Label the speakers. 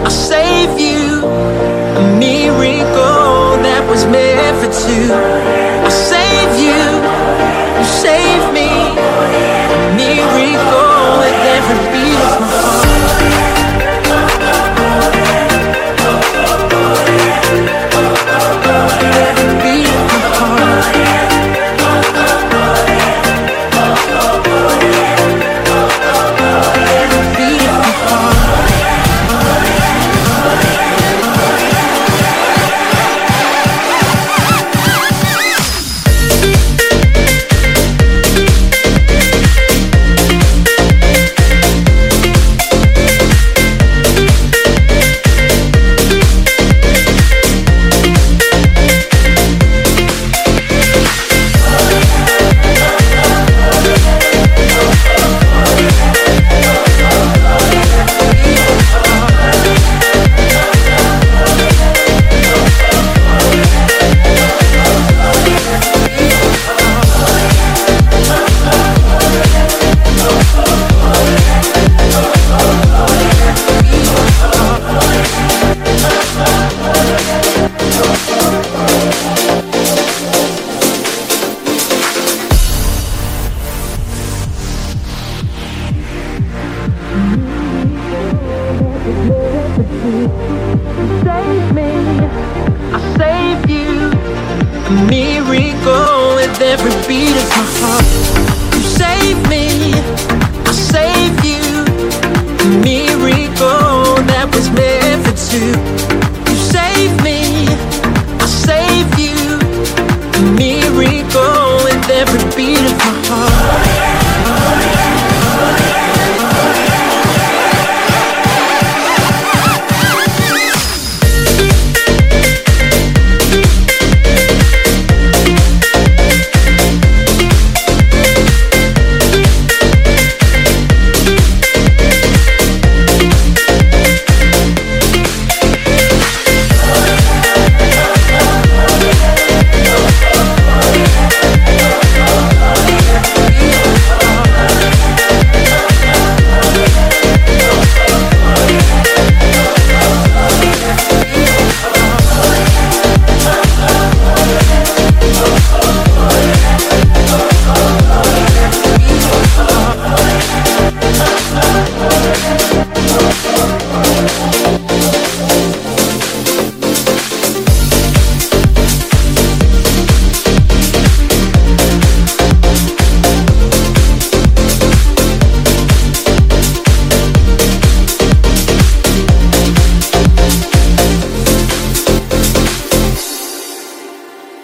Speaker 1: I'll save you. A miracle that was meant for two. I'll save you. You save me. A miracle with every beat of my heart. Every beat of my heart. Every beat of my heart. Save me, I save you. A miracle with every beat of my heart. You save me, I save you. A miracle that was meant for two.